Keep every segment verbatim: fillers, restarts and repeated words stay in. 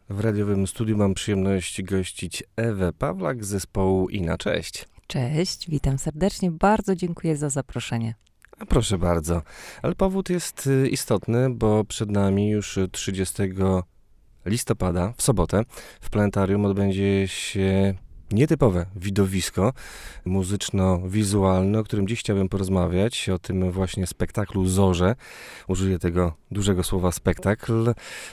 W radiowym studiu mam przyjemność gościć Ewę Pawlak z zespołu Ina. Cześć. Cześć, witam serdecznie. Bardzo dziękuję za zaproszenie. A proszę bardzo. Ale powód jest istotny, bo przed nami już trzydziestego listopada, w sobotę, w Planetarium odbędzie się nietypowe widowisko muzyczno-wizualne, o którym dziś chciałbym porozmawiać, o tym właśnie spektaklu Zorze. Użyję tego dużego słowa spektakl,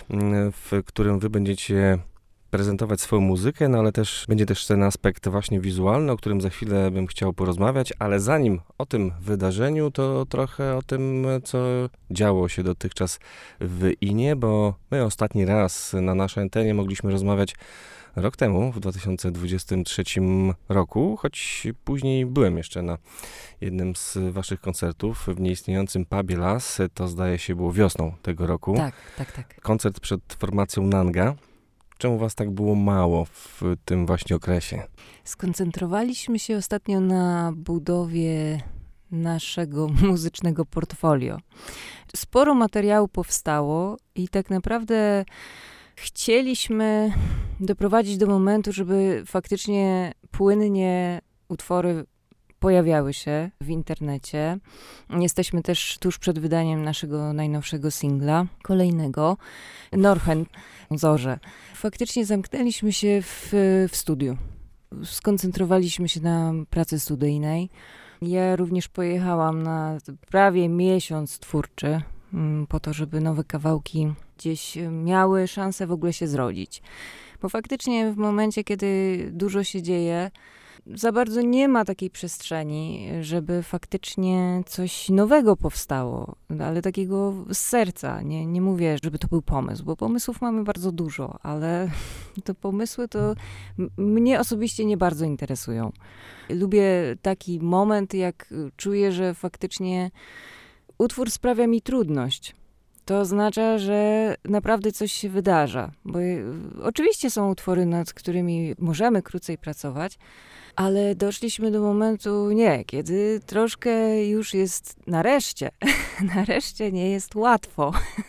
w którym wy będziecie prezentować swoją muzykę, no ale też będzie też ten aspekt właśnie wizualny, o którym za chwilę bym chciał porozmawiać, ale zanim o tym wydarzeniu, to trochę o tym, co działo się dotychczas w Inie, bo my ostatni raz na naszej antenie mogliśmy rozmawiać rok temu, w dwa tysiące dwudziestym trzecim roku, choć później byłem jeszcze na jednym z waszych koncertów w nieistniejącym pubie Las, to zdaje się było wiosną tego roku. Tak, tak, tak. Koncert przed formacją Nanga. Czemu was tak było mało w tym właśnie okresie? Skoncentrowaliśmy się ostatnio na budowie naszego muzycznego portfolio. Sporo materiału powstało i tak naprawdę chcieliśmy doprowadzić do momentu, żeby faktycznie płynnie utwory pojawiały się w internecie. Jesteśmy też tuż przed wydaniem naszego najnowszego singla, kolejnego, Norhen, Zorze. Faktycznie zamknęliśmy się w, w studiu. Skoncentrowaliśmy się na pracy studyjnej. Ja również pojechałam na prawie miesiąc twórczy, po to, żeby nowe kawałki gdzieś miały szansę w ogóle się zrodzić. Bo faktycznie w momencie, kiedy dużo się dzieje, za bardzo nie ma takiej przestrzeni, żeby faktycznie coś nowego powstało, ale takiego z serca. Nie, nie mówię, żeby to był pomysł, bo pomysłów mamy bardzo dużo, ale te pomysły to m- mnie osobiście nie bardzo interesują. Lubię taki moment, jak czuję, że faktycznie utwór sprawia mi trudność. To oznacza, że naprawdę coś się wydarza. Bo oczywiście są utwory, nad którymi możemy krócej pracować, ale doszliśmy do momentu, nie, kiedy troszkę już jest nareszcie, nareszcie nie jest łatwo.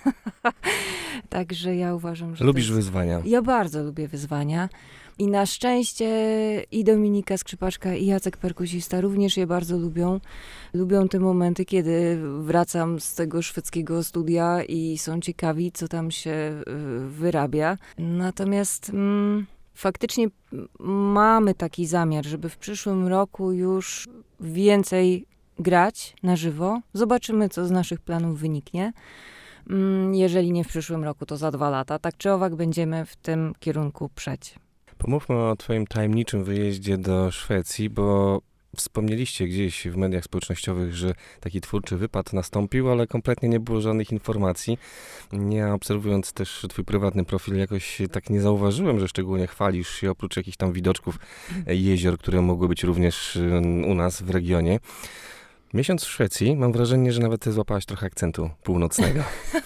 Także ja uważam, że Lubisz to jest... wyzwania? Ja bardzo lubię wyzwania. I na szczęście i Dominika Skrzypaczka, i Jacek Perkusista również je bardzo lubią. Lubią te momenty, kiedy wracam z tego szwedzkiego studia i są ciekawi, co tam się wyrabia. Natomiast mm, faktycznie mamy taki zamiar, żeby w przyszłym roku już więcej grać na żywo. Zobaczymy, co z naszych planów wyniknie. Jeżeli nie w przyszłym roku, to za dwa lata. Tak czy owak będziemy w tym kierunku przeć. Pomówmy o twoim tajemniczym wyjeździe do Szwecji, bo wspomnieliście gdzieś w mediach społecznościowych, że taki twórczy wypad nastąpił, ale kompletnie nie było żadnych informacji. Ja obserwując też twój prywatny profil jakoś tak nie zauważyłem, że szczególnie chwalisz się oprócz jakichś tam widoczków jezior, które mogły być również u nas w regionie. Miesiąc w Szwecji, mam wrażenie, że nawet ty złapałaś trochę akcentu północnego.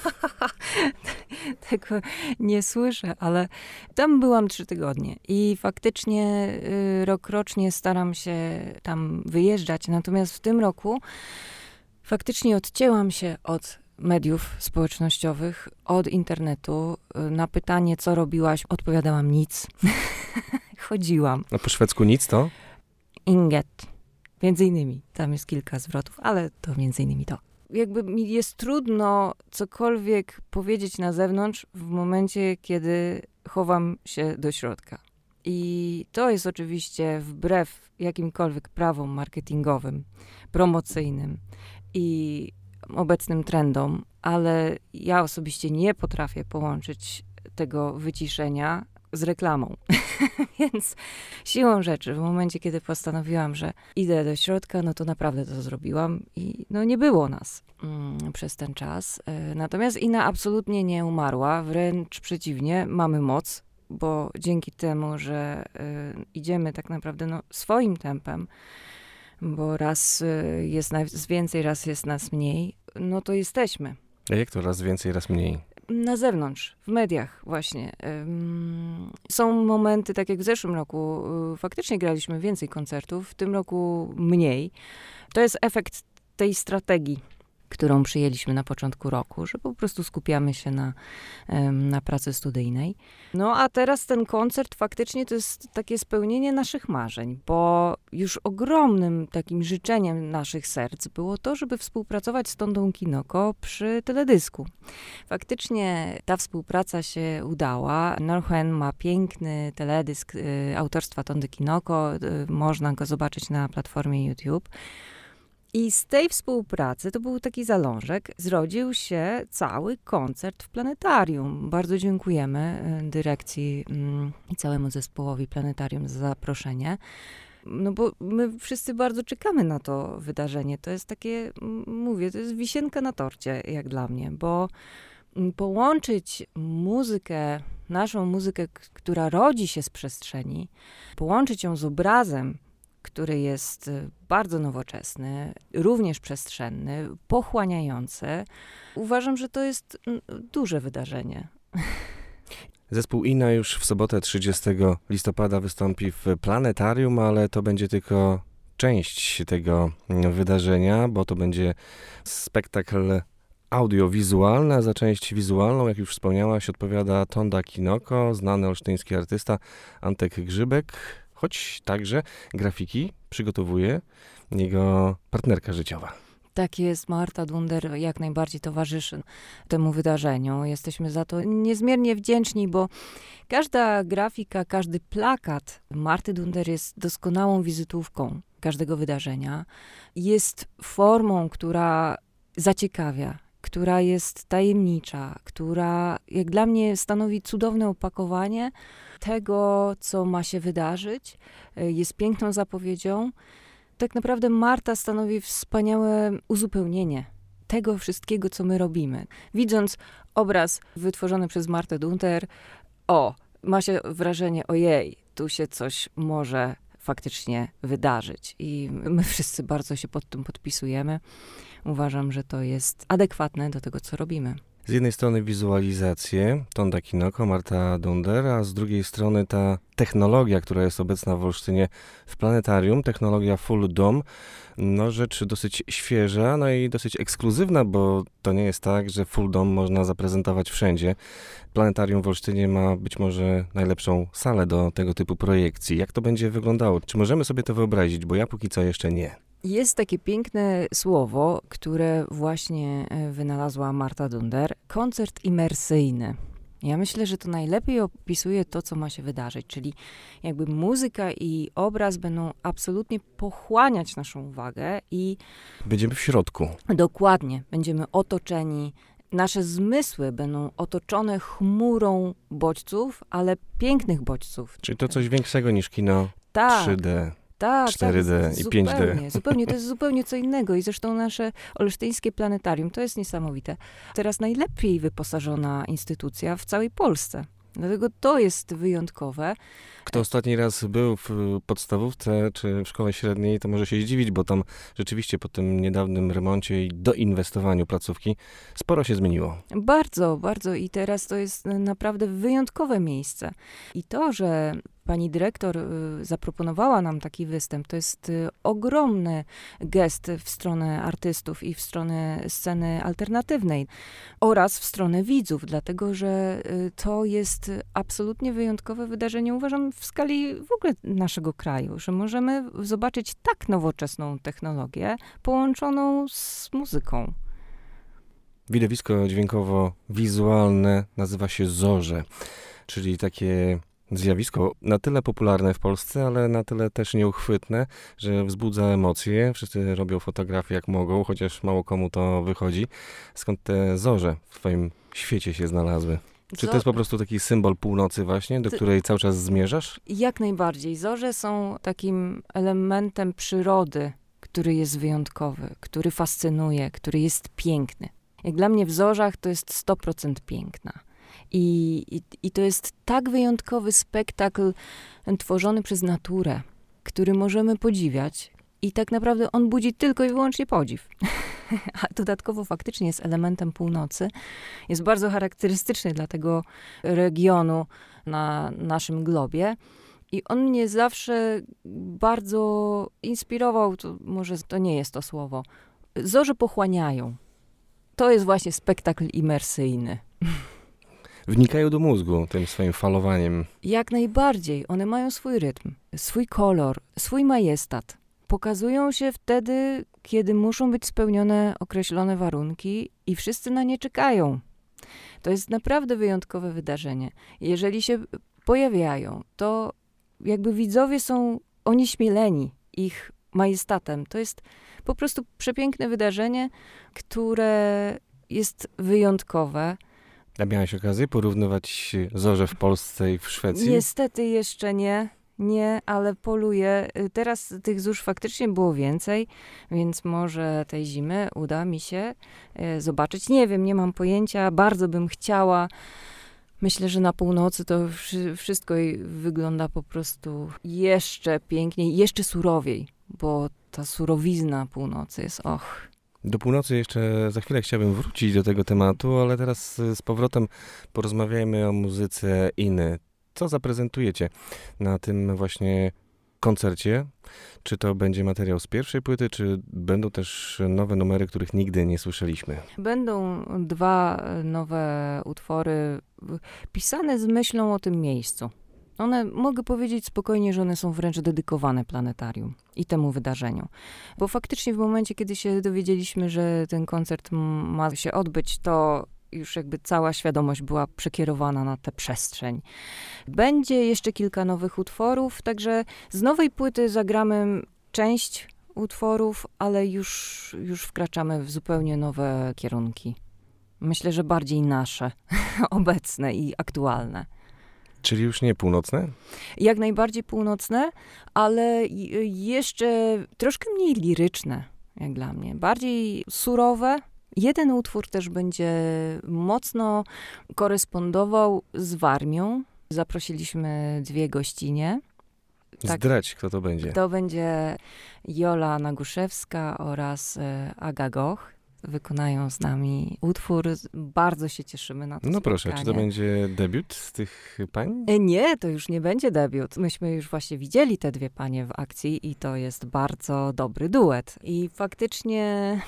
Tego nie słyszę, ale tam byłam trzy tygodnie i faktycznie y, rokrocznie staram się tam wyjeżdżać. Natomiast w tym roku faktycznie odcięłam się od mediów społecznościowych, od internetu. Na pytanie, co robiłaś, odpowiadałam nic. Chodziłam. A po szwedzku nic to? Inget. Między innymi. Tam jest kilka zwrotów, ale to między innymi to. Jakby mi jest trudno cokolwiek powiedzieć na zewnątrz w momencie, kiedy chowam się do środka. I to jest oczywiście wbrew jakimkolwiek prawom marketingowym, promocyjnym i obecnym trendom, ale ja osobiście nie potrafię połączyć tego wyciszenia z reklamą. Więc siłą rzeczy, w momencie, kiedy postanowiłam, że idę do środka, no to naprawdę to zrobiłam i no nie było nas mm, przez ten czas. E, natomiast Ina absolutnie nie umarła, wręcz przeciwnie, mamy moc, bo dzięki temu, że e, idziemy tak naprawdę no, swoim tempem, bo raz e, jest nas więcej, raz jest nas mniej, no to jesteśmy. A jak to raz więcej, raz mniej? Na zewnątrz, w mediach właśnie. Ym, są momenty, tak jak w zeszłym roku, y, faktycznie graliśmy więcej koncertów, w tym roku mniej. To jest efekt tej strategii którą przyjęliśmy na początku roku, że po prostu skupiamy się na, na pracy studyjnej. No a teraz ten koncert faktycznie to jest takie spełnienie naszych marzeń, bo już ogromnym takim życzeniem naszych serc było to, żeby współpracować z Tondą Kinoko przy teledysku. Faktycznie ta współpraca się udała. Norhen ma piękny teledysk y, autorstwa Tondy Kinoko, y, można go zobaczyć na platformie YouTube. I z tej współpracy, to był taki zalążek, zrodził się cały koncert w planetarium. Bardzo dziękujemy dyrekcji i całemu zespołowi planetarium za zaproszenie. No bo my wszyscy bardzo czekamy na to wydarzenie. To jest takie, mówię, to jest wisienka na torcie, jak dla mnie, bo połączyć muzykę, naszą muzykę, która rodzi się z przestrzeni, połączyć ją z obrazem, który jest bardzo nowoczesny, również przestrzenny, pochłaniający. Uważam, że to jest duże wydarzenie. Zespół Ina już w sobotę trzydziestego listopada wystąpi w planetarium, ale to będzie tylko część tego wydarzenia, bo to będzie spektakl audiowizualny, a za część wizualną, jak już wspomniałaś, odpowiada Tonda Kinoko, znany olsztyński artysta Antek Grzybek, choć także grafiki przygotowuje jego partnerka życiowa. Tak jest, Marta Dunder jak najbardziej towarzyszy temu wydarzeniu. Jesteśmy za to niezmiernie wdzięczni, bo każda grafika, każdy plakat Marty Dunder jest doskonałą wizytówką każdego wydarzenia. Jest formą, która zaciekawia, która jest tajemnicza, która jak dla mnie stanowi cudowne opakowanie tego, co ma się wydarzyć. Jest piękną zapowiedzią. Tak naprawdę Marta stanowi wspaniałe uzupełnienie tego wszystkiego, co my robimy. Widząc obraz wytworzony przez Martę Dunder, o, ma się wrażenie, ojej, tu się coś może faktycznie wydarzyć. I my wszyscy bardzo się pod tym podpisujemy. Uważam, że to jest adekwatne do tego, co robimy. Z jednej strony wizualizacje, Tonda Kinoko, Marta Dunder, a z drugiej strony ta technologia, która jest obecna w Olsztynie w planetarium, technologia Full Dome, no rzecz dosyć świeża, no i dosyć ekskluzywna, bo to nie jest tak, że Full Dome można zaprezentować wszędzie. Planetarium w Olsztynie ma być może najlepszą salę do tego typu projekcji. Jak to będzie wyglądało? Czy możemy sobie to wyobrazić? Bo ja póki co jeszcze nie. Jest takie piękne słowo, które właśnie wynalazła Marta Dunder. Koncert imersyjny. Ja myślę, że to najlepiej opisuje to, co ma się wydarzyć, czyli jakby muzyka i obraz będą absolutnie pochłaniać naszą uwagę i... Będziemy w środku. Dokładnie. Będziemy otoczeni. Nasze zmysły będą otoczone chmurą bodźców, ale pięknych bodźców. Czyli to coś większego niż kino tak. trzy D. Tak, cztery D tak, i zupełnie, pięć D. Zupełnie, to jest zupełnie co innego. I zresztą nasze olsztyńskie planetarium, to jest niesamowite. Teraz najlepiej wyposażona instytucja w całej Polsce. Dlatego to jest wyjątkowe. Kto ostatni raz był w podstawówce czy w szkole średniej, to może się zdziwić, bo tam rzeczywiście po tym niedawnym remoncie i doinwestowaniu placówki sporo się zmieniło. Bardzo, bardzo. I teraz to jest naprawdę wyjątkowe miejsce. I to, że pani dyrektor zaproponowała nam taki występ, to jest ogromny gest w stronę artystów i w stronę sceny alternatywnej oraz w stronę widzów, dlatego że to jest absolutnie wyjątkowe wydarzenie, uważam, w skali w ogóle naszego kraju, że możemy zobaczyć tak nowoczesną technologię połączoną z muzyką. Widowisko dźwiękowo-wizualne nazywa się Zorze, czyli takie zjawisko na tyle popularne w Polsce, ale na tyle też nieuchwytne, że wzbudza emocje. Wszyscy robią fotografie jak mogą, chociaż mało komu to wychodzi. Skąd te zorze w twoim świecie się znalazły? Czy to jest po prostu taki symbol północy właśnie, do której cały czas zmierzasz? Jak najbardziej. Zorze są takim elementem przyrody, który jest wyjątkowy, który fascynuje, który jest piękny. Jak dla mnie w zorzach to jest sto procent piękna. I, i, I to jest tak wyjątkowy spektakl tworzony przez naturę, który możemy podziwiać. I tak naprawdę on budzi tylko i wyłącznie podziw. A dodatkowo faktycznie jest elementem północy. Jest bardzo charakterystyczny dla tego regionu na naszym globie. I on mnie zawsze bardzo inspirował, to może to nie jest to słowo. Zorze pochłaniają. to jest właśnie spektakl imersyjny. Wnikają do mózgu tym swoim falowaniem. Jak najbardziej. One mają swój rytm, swój kolor, swój majestat. Pokazują się wtedy, kiedy muszą być spełnione określone warunki i wszyscy na nie czekają. To jest naprawdę wyjątkowe wydarzenie. Jeżeli się pojawiają, to jakby widzowie są onieśmieleni ich majestatem. To jest po prostu przepiękne wydarzenie, które jest wyjątkowe. A miałaś okazję porównywać zorze w Polsce i w Szwecji? Niestety jeszcze nie, nie, ale poluję. Teraz tych zórz faktycznie było więcej, więc może tej zimy uda mi się e, zobaczyć. Nie wiem, nie mam pojęcia, bardzo bym chciała. Myślę, że na północy to wszy- wszystko wygląda po prostu jeszcze piękniej, jeszcze surowiej, bo ta surowizna północy jest och. Do północy jeszcze za chwilę chciałbym wrócić do tego tematu, ale teraz z powrotem porozmawiajmy o muzyce Iny. Co zaprezentujecie na tym właśnie koncercie? Czy to będzie materiał z pierwszej płyty, czy będą też nowe numery, których nigdy nie słyszeliśmy? Będą dwa nowe utwory pisane z myślą o tym miejscu. One, mogę powiedzieć spokojnie, że one są wręcz dedykowane planetarium i temu wydarzeniu. Bo faktycznie w momencie, kiedy się dowiedzieliśmy, że ten koncert ma się odbyć, to już jakby cała świadomość była przekierowana na tę przestrzeń. Będzie jeszcze kilka nowych utworów, także z nowej płyty zagramy część utworów, ale już, już wkraczamy w zupełnie nowe kierunki. Myślę, że bardziej nasze, obecne i aktualne. Czyli już nie północne? Jak najbardziej północne, ale jeszcze troszkę mniej liryczne, jak dla mnie. Bardziej surowe. Jeden utwór też będzie mocno korespondował z Warmią. Zaprosiliśmy dwie gościnie. Tak, zdrać, kto to będzie. To będzie Jola Naguszewska oraz Aga Goch. Wykonają z nami utwór. Bardzo się cieszymy na to No spotkanie. proszę, czy to będzie debiut z tych pań? Nie, to już nie będzie debiut. Myśmy już właśnie widzieli te dwie panie w akcji i to jest bardzo dobry duet. I faktycznie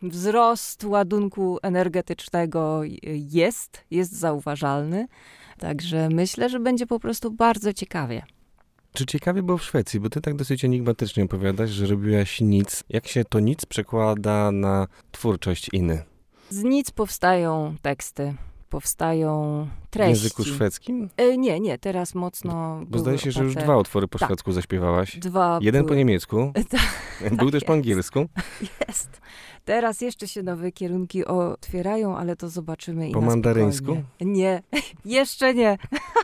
wzrost ładunku energetycznego jest, jest zauważalny. Także myślę, że będzie po prostu bardzo ciekawie. Czy ciekawie było w Szwecji? Bo ty tak dosyć enigmatycznie opowiadasz, że robiłaś nic. Jak się to nic przekłada na twórczość Iny? Z nic powstają teksty, powstają treści. W języku szwedzkim? E, nie, nie, teraz mocno... Bo zdaje się, że już dwa utwory po tak. szwedzku zaśpiewałaś. Dwa Jeden były... po niemiecku, tak, był też jest. po angielsku. Jest. Teraz jeszcze się nowe kierunki otwierają, ale to zobaczymy i po mandaryńsku? Nie, jeszcze nie.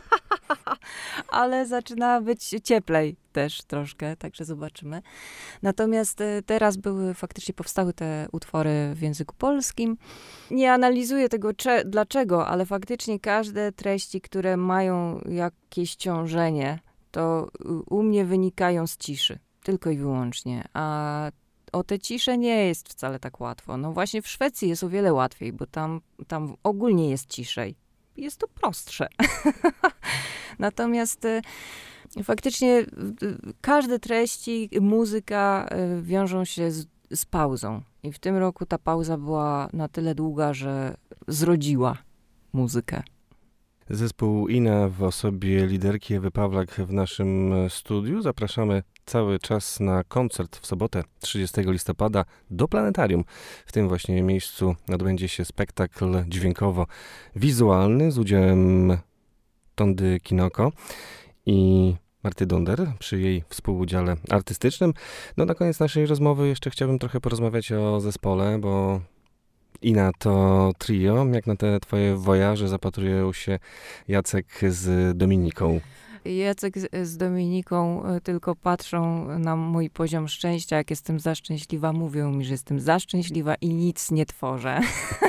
Ale zaczyna być cieplej też troszkę, także zobaczymy. Natomiast teraz były, faktycznie powstały te utwory w języku polskim. Nie analizuję tego cze- dlaczego, ale faktycznie każde treści, które mają jakieś ciążenie, to u mnie wynikają z ciszy. Tylko i wyłącznie. A o tę ciszę nie jest wcale tak łatwo. No właśnie w Szwecji jest o wiele łatwiej, bo tam, tam ogólnie jest ciszej. Jest to prostsze. Natomiast y, faktycznie y, każde treści, muzyka y, wiążą się z, z pauzą. I w tym roku ta pauza była na tyle długa, że zrodziła muzykę. Zespół Ina w osobie liderki Ewy Pawlak w naszym studiu. Zapraszamy cały czas na koncert w sobotę trzydziestego listopada do Planetarium. W tym właśnie miejscu odbędzie się spektakl dźwiękowo-wizualny z udziałem Tondy Kinoko i Marty Donder przy jej współudziale artystycznym. No na koniec naszej rozmowy jeszcze chciałbym trochę porozmawiać o zespole, bo Ina to trio. Jak na te twoje wojaże zapatrują się Jacek z Dominiką? Jacek z, z Dominiką tylko patrzą na mój poziom szczęścia. Jak jestem za szczęśliwa, mówią mi, że jestem za szczęśliwa i nic nie tworzę.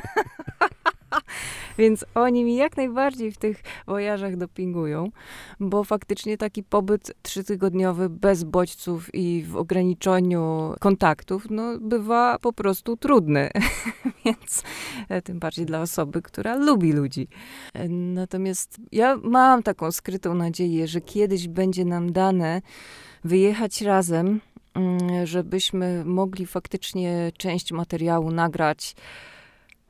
Więc oni mi jak najbardziej w tych wojażach dopingują, bo faktycznie taki pobyt trzytygodniowy bez bodźców i w ograniczeniu kontaktów, no bywa po prostu trudny. Więc tym bardziej dla osoby, która lubi ludzi. Natomiast ja mam taką skrytą nadzieję, że kiedyś będzie nam dane wyjechać razem, żebyśmy mogli faktycznie część materiału nagrać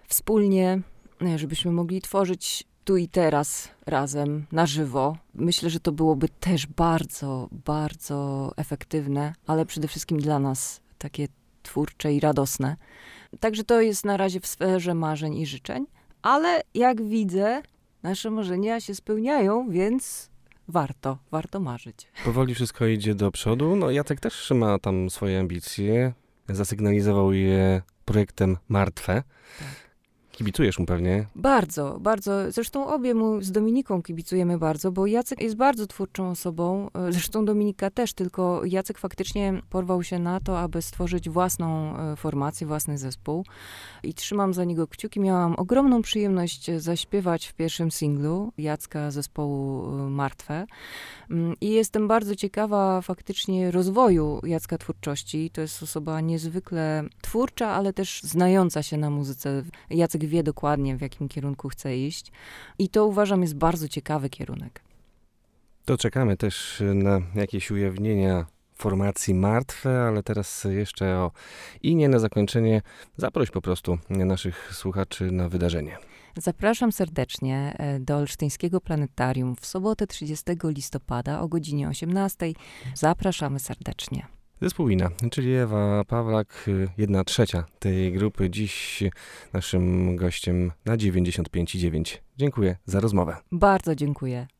wspólnie, żebyśmy mogli tworzyć tu i teraz razem, na żywo. Myślę, że to byłoby też bardzo, bardzo efektywne, ale przede wszystkim dla nas takie twórcze i radosne. Także to jest na razie w sferze marzeń i życzeń, ale jak widzę, nasze marzenia się spełniają, więc warto, warto marzyć. Powoli wszystko idzie do przodu. No Jacek też ma tam swoje ambicje. Zasygnalizował je projektem Martwe. Tak. Kibicujesz mu pewnie? Bardzo, bardzo. Zresztą obie mu z Dominiką kibicujemy bardzo, bo Jacek jest bardzo twórczą osobą. Zresztą Dominika też, tylko Jacek faktycznie porwał się na to, aby stworzyć własną formację, własny zespół. I trzymam za niego kciuki. Miałam ogromną przyjemność zaśpiewać w pierwszym singlu Jacka zespołu Martwe. I jestem bardzo ciekawa faktycznie rozwoju Jacka twórczości. To jest osoba niezwykle twórcza, ale też znająca się na muzyce. Jacek wie dokładnie, w jakim kierunku chce iść. I to uważam jest bardzo ciekawy kierunek. To czekamy też na jakieś ujawnienia formacji Martwe, ale teraz jeszcze o Inie na zakończenie. Zaproś po prostu naszych słuchaczy na wydarzenie. Zapraszam serdecznie do Olsztyńskiego Planetarium w sobotę trzydziestego listopada o godzinie osiemnastej. Zapraszamy serdecznie. Zespół Ina, czyli Ewa Pawlak, jedna trzecia tej grupy, dziś naszym gościem na dziewięćdziesiąt pięć i dziewięć. Dziękuję za rozmowę. Bardzo dziękuję.